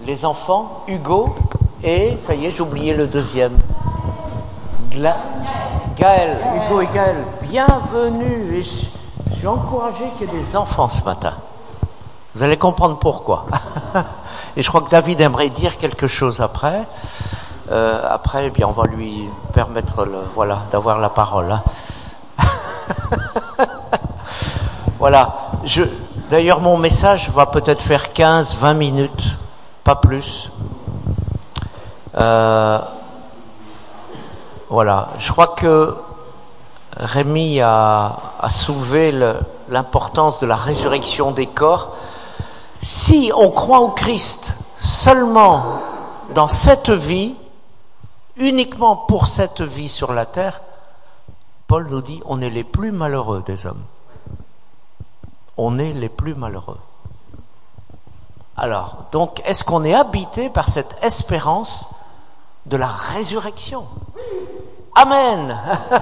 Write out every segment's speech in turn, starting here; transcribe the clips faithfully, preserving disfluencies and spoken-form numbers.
les enfants, Hugo et, ça y est, j'ai oublié le deuxième. Gla... Gaël, Hugo et Gaël, bienvenue. Et je, je suis encouragé qu'il y ait des enfants ce matin. Vous allez comprendre pourquoi. Et je crois que David aimerait dire quelque chose après. Euh, après, eh bien, on va lui permettre le, voilà, d'avoir la parole. Hein. Voilà. Je, d'ailleurs, mon message va peut-être faire quinze vingt minutes, pas plus. Euh, voilà. Je crois que Rémi a, a soulevé le, l'importance de la résurrection des corps. Si on croit au Christ seulement dans cette vie, uniquement pour cette vie sur la terre, Paul nous dit on est les plus malheureux des hommes. On est les plus malheureux. Alors, donc, est-ce qu'on est habité par cette espérance de la résurrection ? Amen.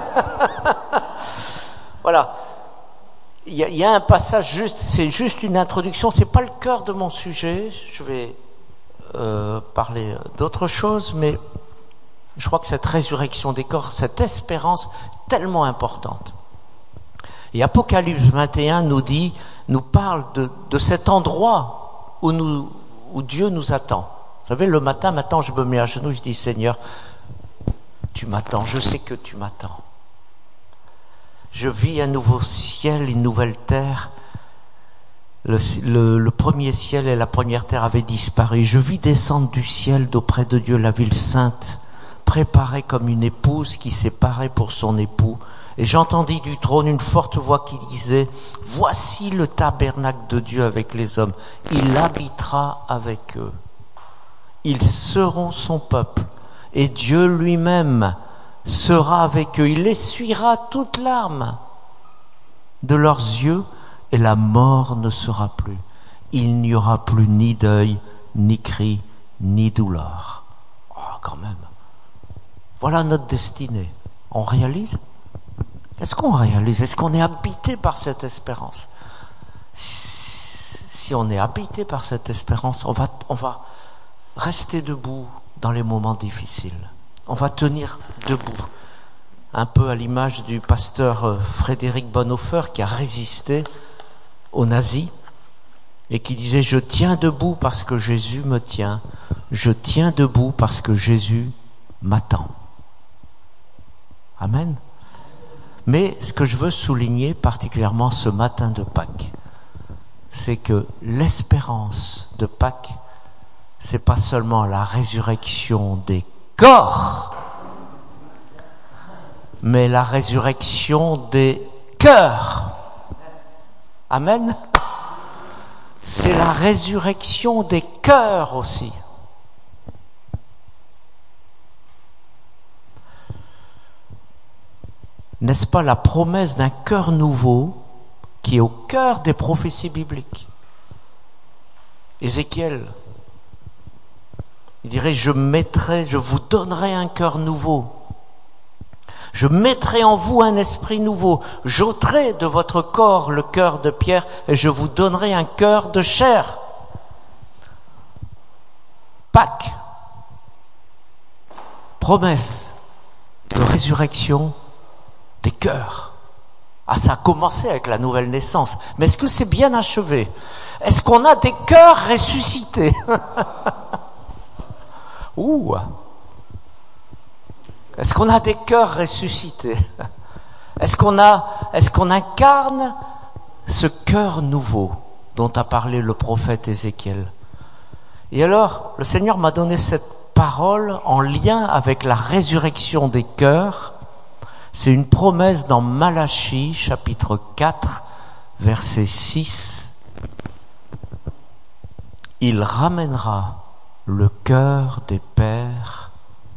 Voilà. Il y, a, il y a un passage juste, c'est juste une introduction, c'est pas le cœur de mon sujet. Je vais euh, parler d'autre chose, mais je crois que cette résurrection des corps, cette espérance tellement importante. Et Apocalypse vingt et un nous dit, nous parle de, de cet endroit où, nous, où Dieu nous attend. Vous savez, le matin, maintenant, je me mets à genoux, je dis, Seigneur, tu m'attends, je sais que tu m'attends. Je vis un nouveau ciel, une nouvelle terre. Le, le, le premier ciel et la première terre avaient disparu. Je vis descendre du ciel d'auprès de Dieu la ville sainte, préparée comme une épouse qui s'est parée pour son époux. Et j'entendis du trône une forte voix qui disait, « Voici le tabernacle de Dieu avec les hommes. Il habitera avec eux. Ils seront son peuple. Et Dieu lui-même sera avec eux. Il essuiera toute larme de leurs yeux et la mort ne sera plus. Il n'y aura plus ni deuil, ni cri, ni douleur. » Oh, quand même. Voilà notre destinée. On réalise ? Est-ce qu'on réalise ? Est-ce qu'on est habité par cette espérance ? Si on est habité par cette espérance, on va, on va rester debout dans les moments difficiles. On va tenir debout. Un peu à l'image du pasteur Frédéric Bonhoeffer qui a résisté aux nazis et qui disait « Je tiens debout parce que Jésus me tient. Je tiens debout parce que Jésus m'attend. » Amen. Mais ce que je veux souligner particulièrement ce matin de Pâques, c'est que l'espérance de Pâques, c'est pas seulement la résurrection des corps, mais la résurrection des cœurs. Amen. C'est la résurrection des cœurs aussi. N'est-ce pas la promesse d'un cœur nouveau qui est au cœur des prophéties bibliques ? Ézéchiel, il dirait, je mettrai, je vous donnerai un cœur nouveau. Je mettrai en vous un esprit nouveau. J'ôterai de votre corps le cœur de pierre et je vous donnerai un cœur de chair. Pâques, promesse de résurrection des cœurs. Ah, ça a commencé avec la nouvelle naissance. Mais est-ce que c'est bien achevé ? Est-ce qu'on a des cœurs ressuscités ? Ouh. Est-ce qu'on a des cœurs ressuscités ? Est-ce qu'on a, est-ce qu'on incarne ce cœur nouveau dont a parlé le prophète Ézéchiel ? Et alors, le Seigneur m'a donné cette parole en lien avec la résurrection des cœurs. C'est une promesse dans Malachie, chapitre quatre, verset six. Il ramènera le cœur des pères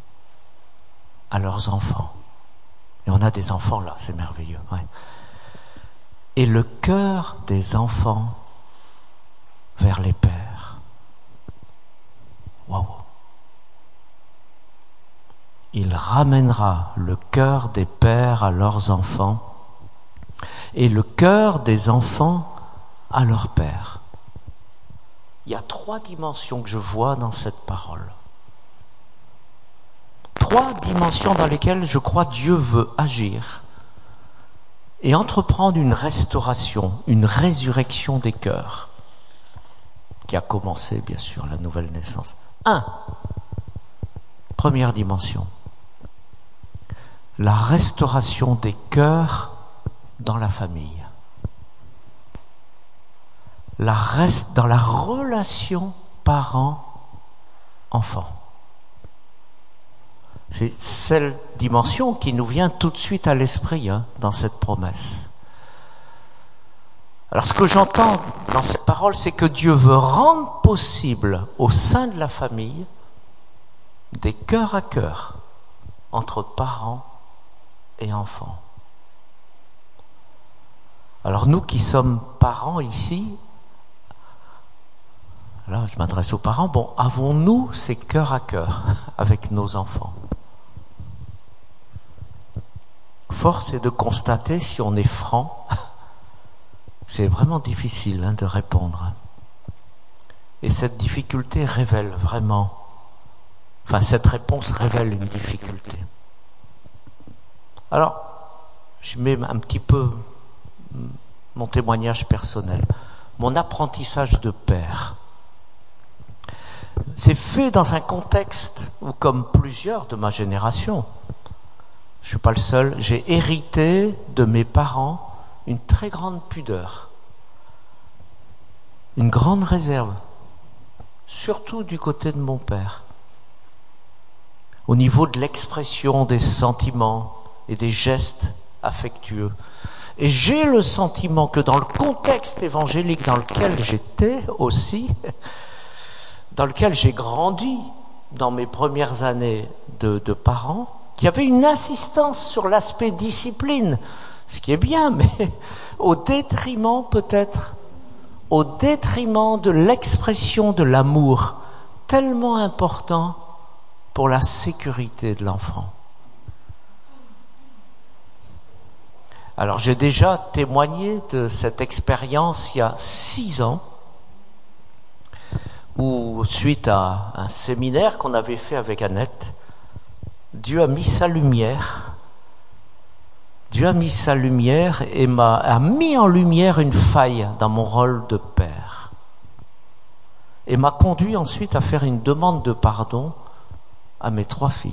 à leurs enfants. Et on a des enfants là, c'est merveilleux. Ouais. Et le cœur des enfants vers les pères. Waouh! Il ramènera le cœur des pères à leurs enfants et le cœur des enfants à leur père. il y a trois dimensions que je vois dans cette parole. Trois dimensions dans lesquelles je crois Dieu veut agir et entreprendre une restauration, une résurrection des cœurs, qui a commencé, bien sûr, la nouvelle naissance. Un, première dimension, la restauration des cœurs dans la famille. La reste dans la relation parent-enfant. C'est cette dimension qui nous vient tout de suite à l'esprit hein, dans cette promesse. Alors ce que j'entends dans cette parole, c'est que Dieu veut rendre possible au sein de la famille des cœurs à cœur entre parents et enfants. Alors nous qui sommes parents ici, là je m'adresse aux parents, bon, avons-nous ces cœurs à cœur avec nos enfants ? Force est de constater, si on est franc, c'est vraiment difficile hein, de répondre. Et cette difficulté révèle vraiment, enfin cette réponse révèle une difficulté. Alors, je mets un petit peu mon témoignage personnel. Mon apprentissage de père, c'est fait dans un contexte où, comme plusieurs de ma génération, je ne suis pas le seul, j'ai hérité de mes parents une très grande pudeur, une grande réserve, surtout du côté de mon père, au niveau de l'expression des sentiments et des gestes affectueux. Et j'ai le sentiment que dans le contexte évangélique dans lequel j'étais aussi, dans lequel j'ai grandi dans mes premières années de, de parents, qu'il y avait une insistance sur l'aspect discipline, ce qui est bien, mais au détriment peut-être, au détriment de l'expression de l'amour tellement important pour la sécurité de l'enfant. Alors j'ai déjà témoigné de cette expérience il y a six ans, où suite à un séminaire qu'on avait fait avec Annette, Dieu a mis sa lumière, Dieu a mis sa lumière et m'a a mis en lumière une faille dans mon rôle de père, et m'a conduit ensuite à faire une demande de pardon à mes trois filles,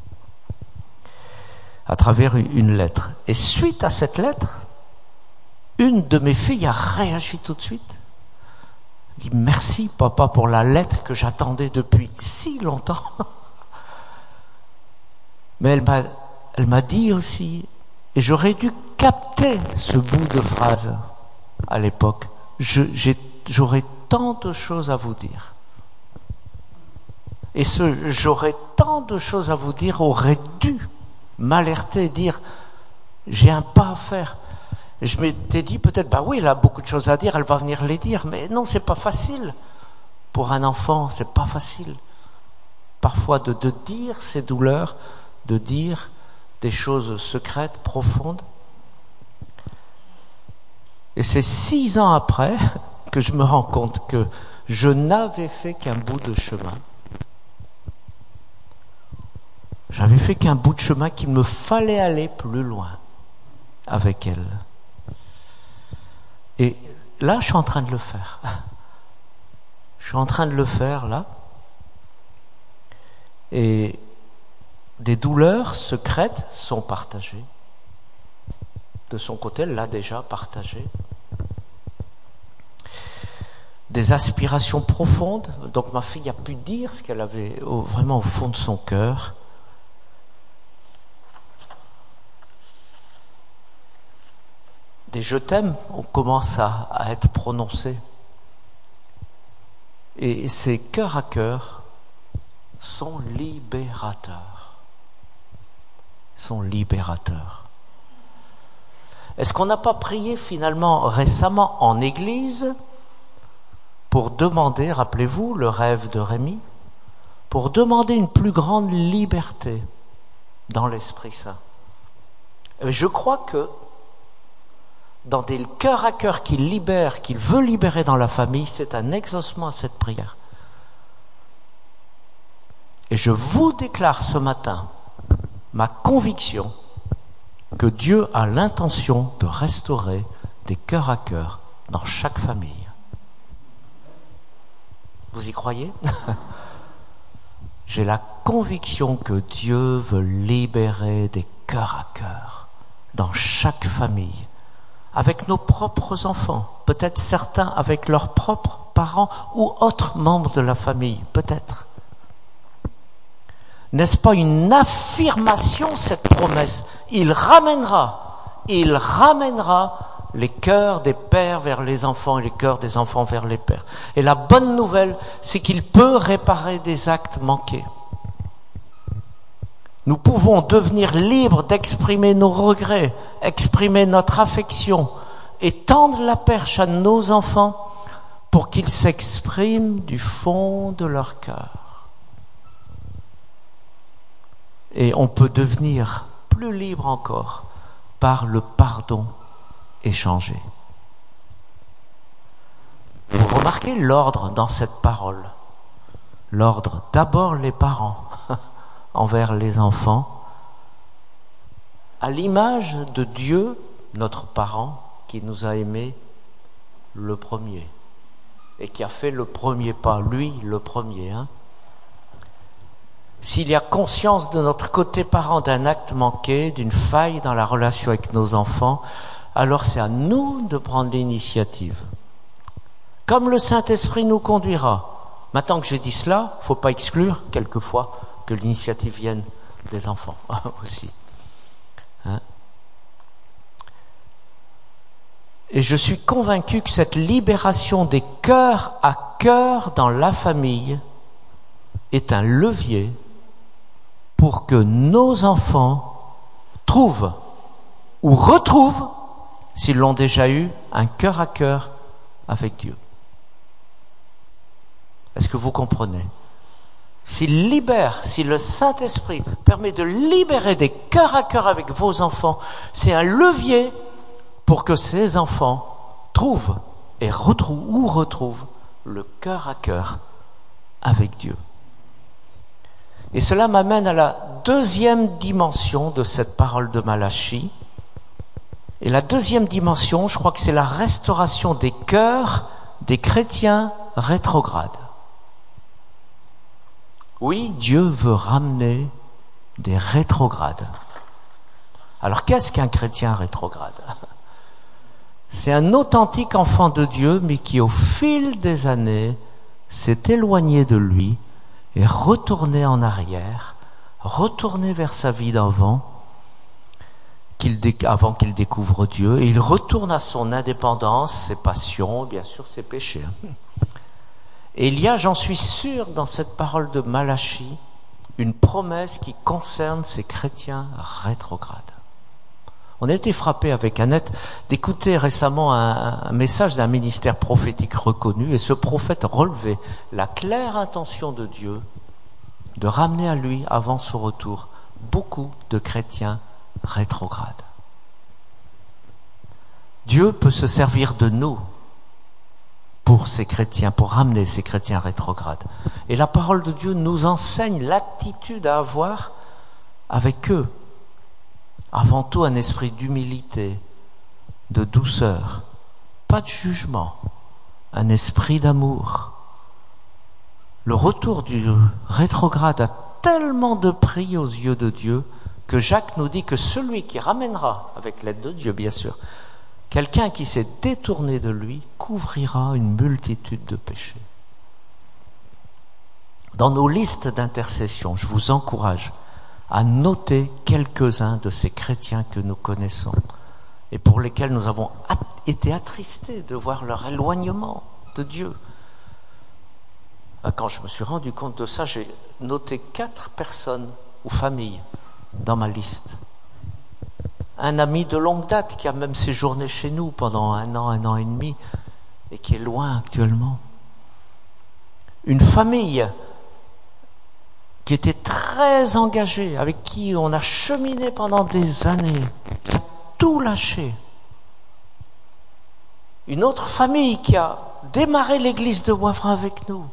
à travers une lettre. Et suite à cette lettre, une de mes filles a réagi tout de suite. Elle dit « Merci papa pour la lettre que j'attendais depuis si longtemps. » Mais elle m'a, elle m'a dit aussi, et j'aurais dû capter ce bout de phrase à l'époque, je, j'ai, j'aurais tant de choses à vous dire. Et ce « j'aurais tant de choses à vous dire » aurait dû m'alerter et dire j'ai un pas à faire. Et je m'étais dit peut-être bah oui, elle a beaucoup de choses à dire, elle va venir les dire, mais non, c'est pas facile pour un enfant, c'est pas facile parfois de, de dire ses douleurs, de dire des choses secrètes, profondes. Et c'est six ans après que je me rends compte que je n'avais fait qu'un bout de chemin. J'avais fait qu'un bout de chemin, qu'il me fallait aller plus loin avec elle. Et là, je suis en train de le faire. Je suis en train de le faire, là. Et des douleurs secrètes sont partagées. De son côté, elle l'a déjà partagé. Des aspirations profondes. Donc ma fille a pu dire ce qu'elle avait au, vraiment au fond de son cœur. Des je t'aime, on commence à, à être prononcés. Et ces cœur à cœur sont libérateurs. Sont libérateurs. Est-ce qu'on n'a pas prié finalement récemment en église pour demander, rappelez-vous le rêve de Rémi, pour demander une plus grande liberté dans l'Esprit Saint? Et je crois que dans des cœurs à cœur qu'il libère, qu'il veut libérer dans la famille, c'est un exaucement à cette prière. Et je vous déclare ce matin ma conviction que Dieu a l'intention de restaurer des cœurs à cœur dans chaque famille. Vous y croyez ? J'ai la conviction que Dieu veut libérer des cœurs à cœur dans chaque famille, avec nos propres enfants, peut-être certains avec leurs propres parents ou autres membres de la famille, peut-être. N'est-ce pas une affirmation, cette promesse ? Il ramènera, il ramènera les cœurs des pères vers les enfants et les cœurs des enfants vers les pères. Et la bonne nouvelle, c'est qu'il peut réparer des actes manqués. Nous pouvons devenir libres d'exprimer nos regrets, exprimer notre affection et tendre la perche à nos enfants pour qu'ils s'expriment du fond de leur cœur. Et on peut devenir plus libre encore par le pardon échangé. Vous remarquez l'ordre dans cette parole. L'ordre, d'abord les parents envers les enfants, à l'image de Dieu, notre parent, qui nous a aimés le premier et qui a fait le premier pas, lui le premier. Hein. S'il y a conscience de notre côté parent d'un acte manqué, d'une faille dans la relation avec nos enfants, alors c'est à nous de prendre l'initiative. Comme le Saint-Esprit nous conduira. Maintenant que j'ai dit cela, il ne faut pas exclure quelquefois que l'initiative vienne des enfants aussi. Hein? Et je suis convaincu que cette libération des cœurs à cœur dans la famille est un levier pour que nos enfants trouvent ou retrouvent, s'ils l'ont déjà eu, un cœur à cœur avec Dieu. Est-ce que vous comprenez ? S'il libère, si le Saint-Esprit permet de libérer des cœurs à cœur avec vos enfants, c'est un levier pour que ces enfants trouvent et retrouvent ou retrouvent le cœur à cœur avec Dieu. Et cela m'amène à la deuxième dimension de cette parole de Malachie. Et la deuxième dimension, je crois que c'est la restauration des cœurs des chrétiens rétrogrades. Oui, Dieu veut ramener des rétrogrades. Alors qu'est-ce qu'un chrétien rétrograde ? C'est un authentique enfant de Dieu, mais qui au fil des années s'est éloigné de lui et retourné en arrière, retourné vers sa vie d'avant, qu'il dé- avant qu'il découvre Dieu, et il retourne à son indépendance, ses passions, bien sûr ses péchés. Et il y a, j'en suis sûr, dans cette parole de Malachie, une promesse qui concerne ces chrétiens rétrogrades. On a été frappé avec Annette d'écouter récemment un, un message d'un ministère prophétique reconnu, et ce prophète relevait la claire intention de Dieu de ramener à lui, avant son retour, beaucoup de chrétiens rétrogrades. Dieu peut se servir de nous pour ces chrétiens, pour ramener ces chrétiens rétrogrades. Et la parole de Dieu nous enseigne l'attitude à avoir avec eux. Avant tout, un esprit d'humilité, de douceur, pas de jugement, un esprit d'amour. Le retour du rétrograde a tellement de prix aux yeux de Dieu que Jacques nous dit que celui qui ramènera, avec l'aide de Dieu bien sûr, quelqu'un qui s'est détourné de lui, couvrira une multitude de péchés. Dans nos listes d'intercession, je vous encourage à noter quelques-uns de ces chrétiens que nous connaissons et pour lesquels nous avons at- été attristés de voir leur éloignement de Dieu. Quand je me suis rendu compte de ça, j'ai noté quatre personnes ou familles dans ma liste. Un ami de longue date qui a même séjourné chez nous pendant un an, un an et demi et qui est loin actuellement. Une famille qui était très engagé, avec qui on a cheminé pendant des années, qui a tout lâché Une autre famille qui a démarré l'église de Wavrin avec nous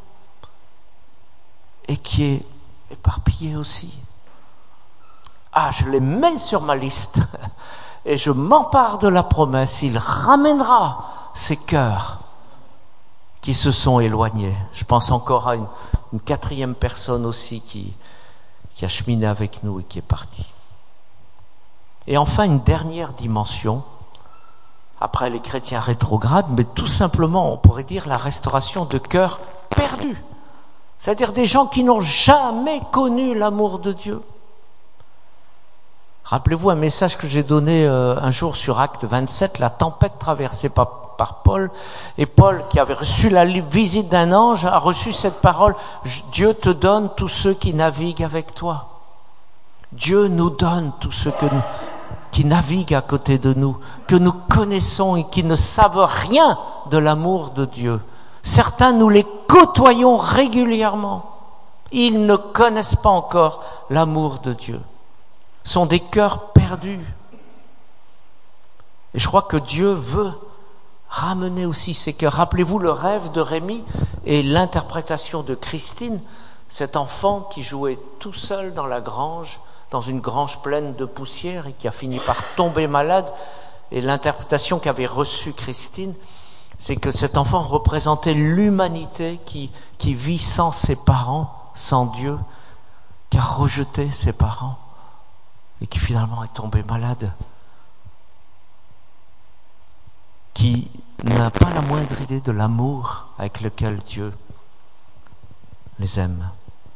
et qui est éparpillée aussi. Ah, je les mets sur ma liste et je m'empare de la promesse. Il ramènera ces cœurs qui se sont éloignés. Je pense encore à une, une quatrième personne aussi qui, qui a cheminé avec nous et qui est partie. Et enfin, une dernière dimension, après les chrétiens rétrogrades, mais tout simplement, on pourrait dire la restauration de cœurs perdus. C'est-à-dire des gens qui n'ont jamais connu l'amour de Dieu. Rappelez-vous un message que j'ai donné euh, un jour sur Acte vingt-sept, la tempête traversée par, par Paul. Et Paul, qui avait reçu la visite d'un ange, a reçu cette parole, « Dieu te donne tous ceux qui naviguent avec toi. » Dieu nous donne tous ceux que nous, qui naviguent à côté de nous, que nous connaissons et qui ne savent rien de l'amour de Dieu. Certains, nous les côtoyons régulièrement. Ils ne connaissent pas encore l'amour de Dieu. Sont des cœurs perdus. Et je crois que Dieu veut ramener aussi ces cœurs. Rappelez-vous le rêve de Rémi et l'interprétation de Christine, cet enfant qui jouait tout seul dans la grange, dans une grange pleine de poussière et qui a fini par tomber malade. Et l'interprétation qu'avait reçue Christine, c'est que cet enfant représentait l'humanité qui, qui vit sans ses parents, sans Dieu, qui a rejeté ses parents et qui finalement est tombé malade, qui n'a pas la moindre idée de l'amour avec lequel Dieu les aime.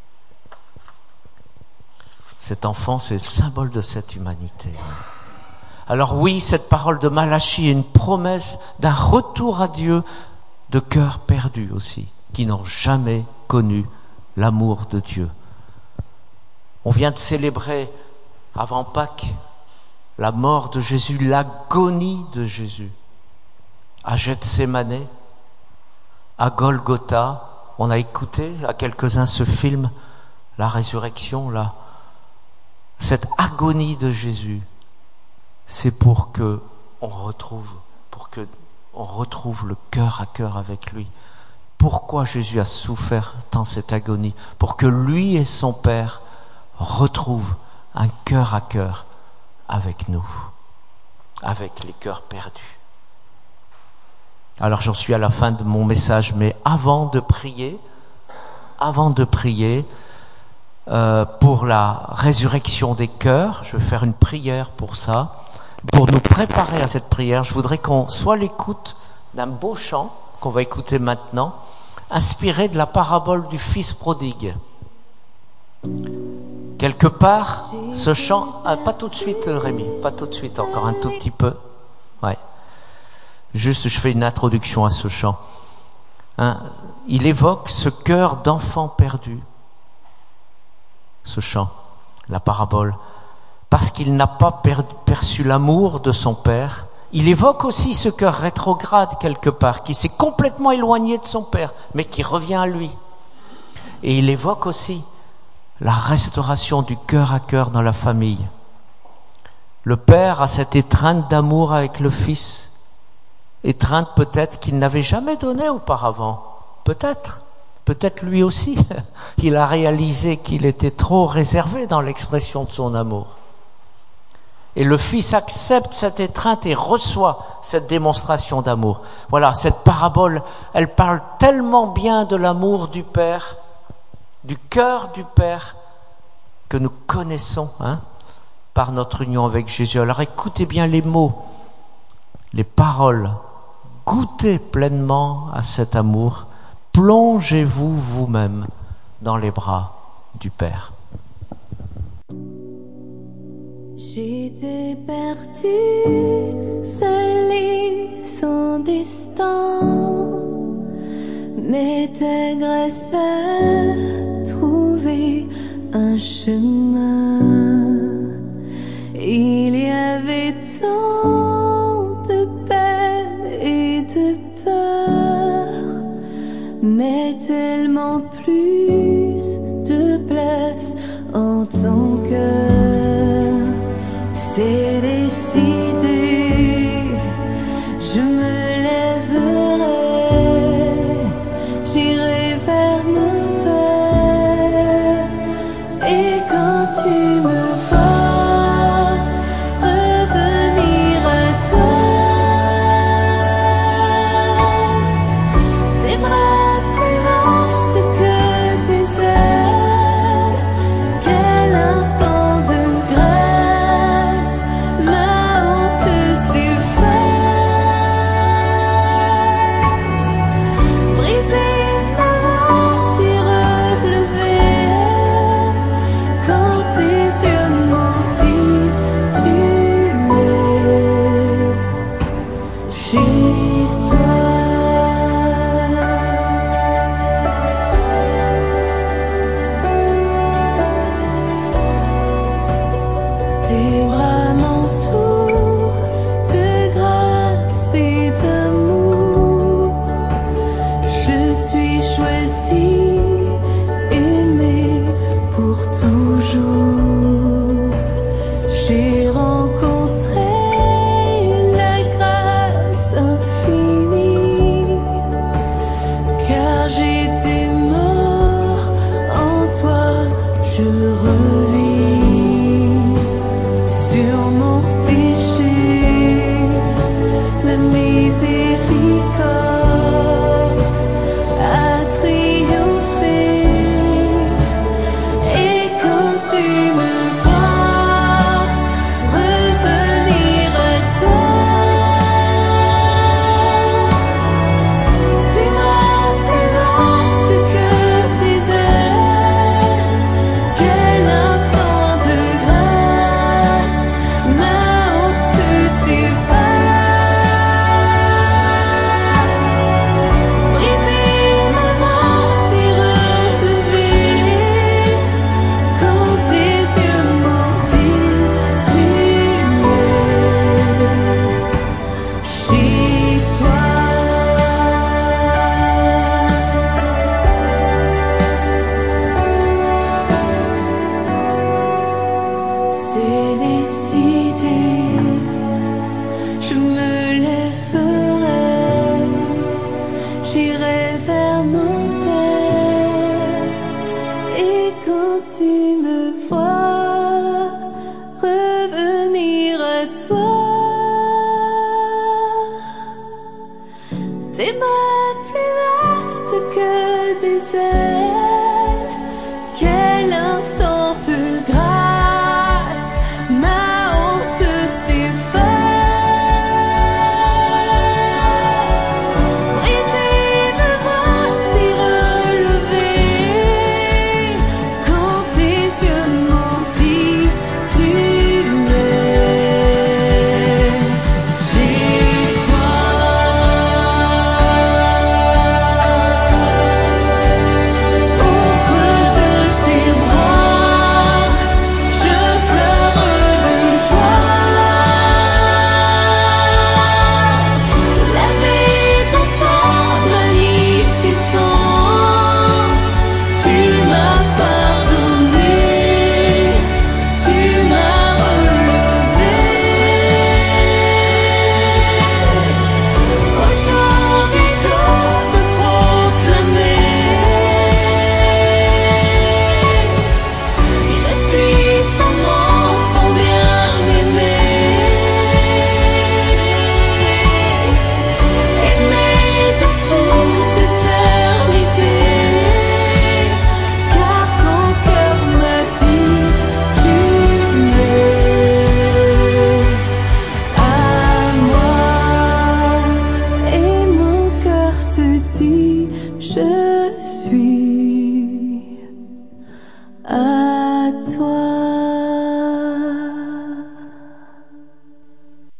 Cet enfant, c'est le symbole de cette humanité. Alors oui, cette parole de Malachie est une promesse d'un retour à Dieu de cœurs perdus aussi, qui n'ont jamais connu l'amour de Dieu. On vient de célébrer avant Pâques la mort de Jésus, l'agonie de Jésus. À Gethsémané, à Golgotha, on a écouté à quelques-uns ce film, la résurrection, là. Cette agonie de Jésus, c'est pour que on retrouve, pour que on retrouve le cœur à cœur avec lui. Pourquoi Jésus a souffert dans cette agonie? Pour que lui et son Père retrouvent un cœur à cœur avec nous, avec les cœurs perdus. Alors j'en suis à la fin de mon message, mais avant de prier, avant de prier euh, pour la résurrection des cœurs, je vais faire une prière pour ça. Pour nous préparer à cette prière, je voudrais qu'on soit à l'écoute d'un beau chant qu'on va écouter maintenant, inspiré de la parabole du fils prodigue. Quelque part, ce chant, ah, pas tout de suite Rémi, pas tout de suite, encore un tout petit peu. Ouais. Juste, je fais une introduction à ce chant. Hein, il évoque ce cœur d'enfant perdu, ce chant, la parabole. Parce qu'il n'a pas per- perçu l'amour de son père. Il évoque aussi ce cœur rétrograde quelque part, qui s'est complètement éloigné de son père, mais qui revient à lui. Et il évoque aussi la restauration du cœur à cœur dans la famille. Le père a cette étreinte d'amour avec le fils, étreinte peut-être qu'il n'avait jamais donnée auparavant. Peut-être, peut-être lui aussi, il a réalisé qu'il était trop réservé dans l'expression de son amour. Et le fils accepte cette étreinte et reçoit cette démonstration d'amour. Voilà, cette parabole, elle parle tellement bien de l'amour du Père, du cœur du Père, que nous connaissons hein, par notre union avec Jésus. Alors écoutez bien les mots, les paroles. Goûtez pleinement à cet amour. Plongez-vous vous-même dans les bras du Père. J'étais perdue, seule et sans destin, mais ta grâce a trouvé un chemin. Il y avait tant de peine et de peur, mais tellement plus de place en ton cœur. C'est décidé, je me lève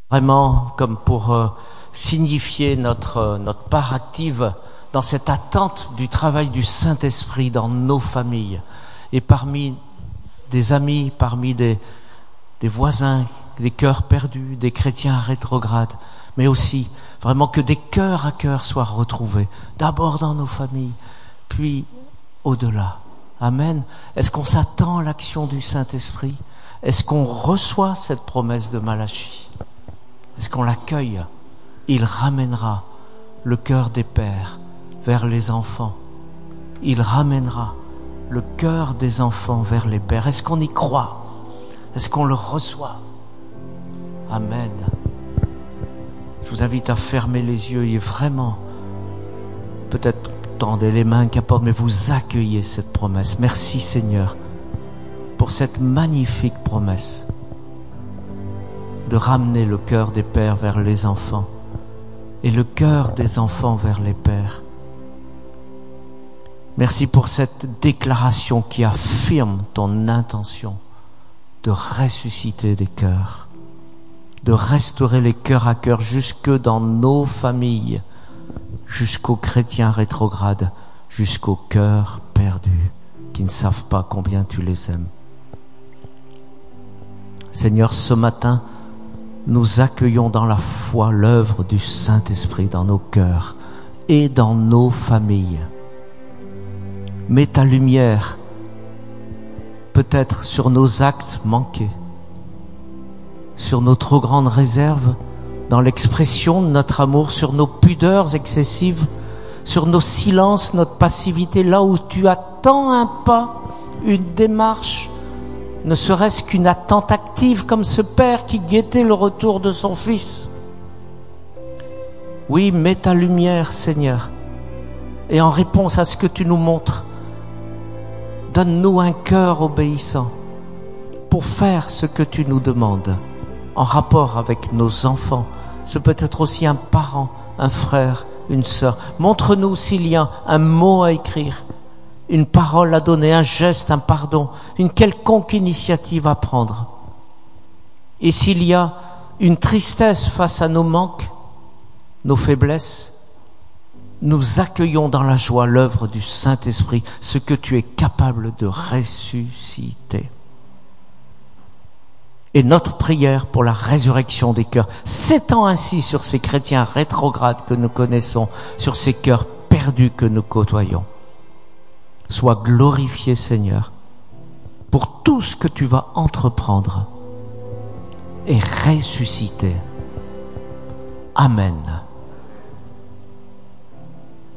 vraiment comme pour euh, signifier notre, euh, notre part active dans cette attente du travail du Saint-Esprit dans nos familles et parmi des amis, parmi des, des voisins, des cœurs perdus, des chrétiens rétrogrades, mais aussi vraiment que des cœurs à cœur soient retrouvés, d'abord dans nos familles, puis au-delà. Amen. Est-ce qu'on s'attend à l'action du Saint-Esprit? Est-ce qu'on reçoit cette promesse de Malachie? Est-ce qu'on l'accueille? Il ramènera le cœur des pères vers les enfants. Il ramènera le cœur des enfants vers les pères. Est-ce qu'on y croit? Est-ce qu'on le reçoit? Amen. Je vous invite à fermer les yeux et vraiment, peut-être tendez les mains, qu'importe, mais vous accueillez cette promesse. Merci Seigneur pour cette magnifique promesse de ramener le cœur des pères vers les enfants et le cœur des enfants vers les pères. Merci pour cette déclaration qui affirme ton intention de ressusciter des cœurs, de restaurer les cœurs à cœur jusque dans nos familles, jusqu'aux chrétiens rétrogrades, jusqu'aux cœurs perdus qui ne savent pas combien tu les aimes. Seigneur, ce matin, nous accueillons dans la foi l'œuvre du Saint-Esprit dans nos cœurs et dans nos familles. Mets ta lumière peut-être sur nos actes manqués, sur nos trop grandes réserves, dans l'expression de notre amour, sur nos pudeurs excessives, sur nos silences, notre passivité, là où tu attends un pas, une démarche, ne serait-ce qu'une attente active comme ce père qui guettait le retour de son fils. Oui, mets ta lumière, Seigneur, et en réponse à ce que tu nous montres, donne-nous un cœur obéissant pour faire ce que tu nous demandes en rapport avec nos enfants. Ce peut être aussi un parent, un frère, une sœur. Montre-nous s'il y a un mot à écrire, une parole à donner, un geste, un pardon, une quelconque initiative à prendre. Et s'il y a une tristesse face à nos manques, nos faiblesses, nous accueillons dans la joie l'œuvre du Saint-Esprit, ce que tu es capable de ressusciter. Et notre prière pour la résurrection des cœurs s'étend ainsi sur ces chrétiens rétrogrades que nous connaissons, sur ces cœurs perdus que nous côtoyons. Sois glorifié, Seigneur, pour tout ce que tu vas entreprendre et ressusciter. Amen.